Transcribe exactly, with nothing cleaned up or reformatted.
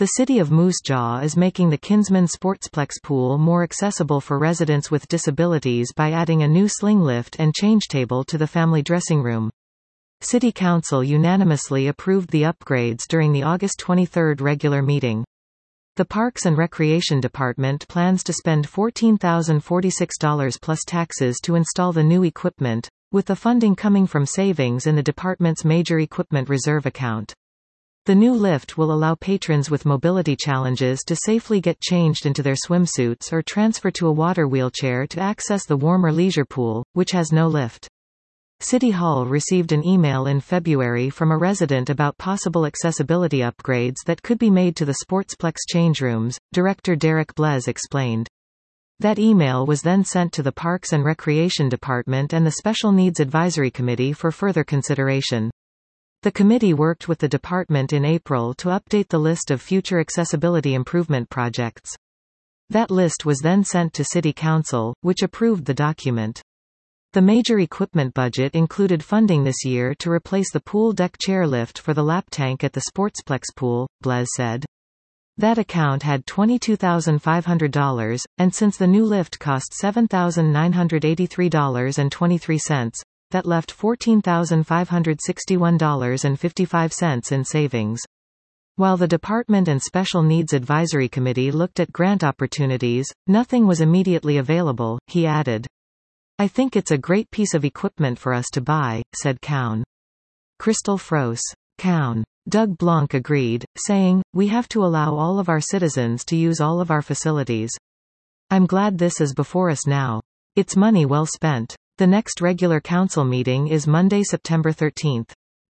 The city of Moose Jaw is making the Kinsman Sportsplex pool more accessible for residents with disabilities by adding a new sling lift and change table to the family dressing room. City Council unanimously approved the upgrades during the August twenty-third regular meeting. The Parks and Recreation Department plans to spend fourteen thousand forty-six dollars plus taxes to install the new equipment, with the funding coming from savings in the department's Major Equipment Reserve account. The new lift will allow patrons with mobility challenges to safely get changed into their swimsuits or transfer to a water wheelchair to access the warmer leisure pool, which has no lift. City Hall received an email in February from a resident about possible accessibility upgrades that could be made to the Sportsplex change rooms, Director Derek Blez explained. That email was then sent to the Parks and Recreation Department and the Special Needs Advisory Committee for further consideration. The committee worked with the department in April to update the list of future accessibility improvement projects. That list was then sent to City Council, which approved the document. The major equipment budget included funding this year to replace the pool deck chairlift for the lap tank at the Sportsplex pool, Blez said. That account had twenty-two thousand five hundred dollars, and since the new lift cost seven thousand nine hundred eighty-three dollars and twenty-three cents, that left fourteen thousand five hundred sixty-one dollars and fifty-five cents in savings. While the Department and Special Needs Advisory Committee looked at grant opportunities, nothing was immediately available, he added. I think it's a great piece of equipment for us to buy, said Cown. Crystal Froese. Cown. Doug Blanc agreed, saying, we have to allow all of our citizens to use all of our facilities. I'm glad this is before us now. It's money well spent. The next regular council meeting is Monday, September thirteenth.